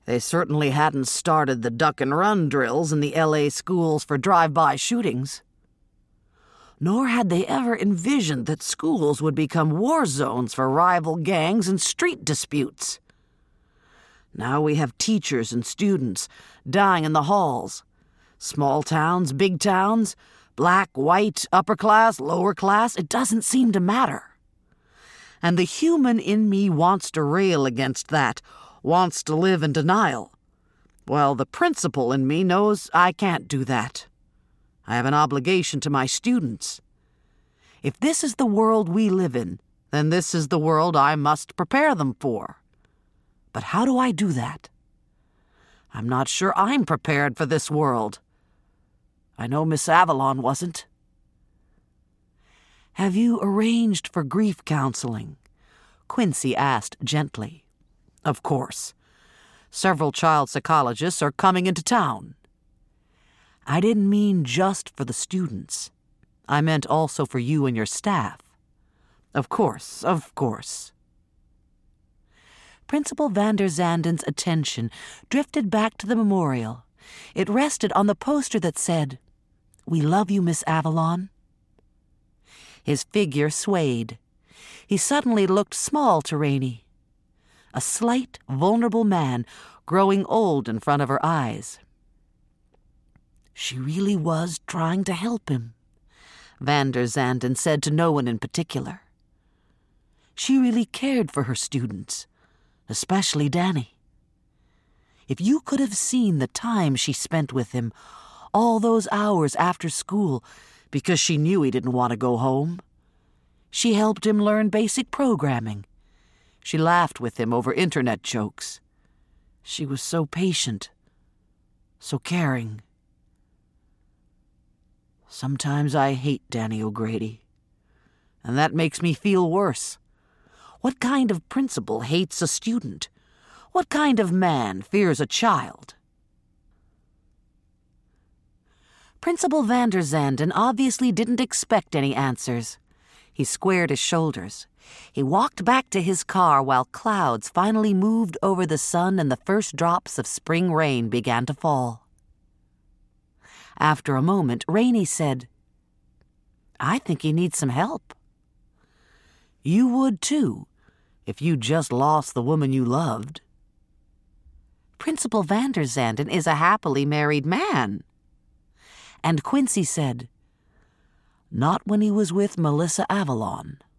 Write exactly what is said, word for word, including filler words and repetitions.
They certainly hadn't started the duck-and-run drills in the L A schools for drive-by shootings. Nor had they ever envisioned that schools would become war zones for rival gangs and street disputes. Now we have teachers and students dying in the halls. Small towns, big towns, black, white, upper class, lower class, it doesn't seem to matter. And the human in me wants to rail against that, wants to live in denial. Well, the principal in me knows I can't do that. I have an obligation to my students. If this is the world we live in, then this is the world I must prepare them for. But how do I do that? I'm not sure I'm prepared for this world. I know Miss Avalon wasn't. Have you arranged for grief counseling? Quincy asked gently. Of course. Several child psychologists are coming into town. I didn't mean just for the students. I meant also for you and your staff. Of course, of course. Principal van der Zanden's attention drifted back to the memorial. It rested on the poster that said, "We love you, Miss Avalon." His figure swayed. He suddenly looked small to Rainey. A slight, vulnerable man growing old in front of her eyes. She really was trying to help him, van der Zanden said to no one in particular. She really cared for her students, especially Danny. If you could have seen the time she spent with him, all those hours after school, because she knew he didn't want to go home. She helped him learn basic programming. She laughed with him over internet jokes. She was so patient, so caring. Sometimes I hate Danny O'Grady, and that makes me feel worse. What kind of principal hates a student? What kind of man fears a child? Principal van der Zanden obviously didn't expect any answers. He squared his shoulders. He walked back to his car while clouds finally moved over the sun and the first drops of spring rain began to fall. After a moment, Rainey said, "I think he needs some help." "You would, too, if you just lost the woman you loved." "Principal van der Zanden is a happily married man." And Quincy said, "Not when he was with Melissa Avalon."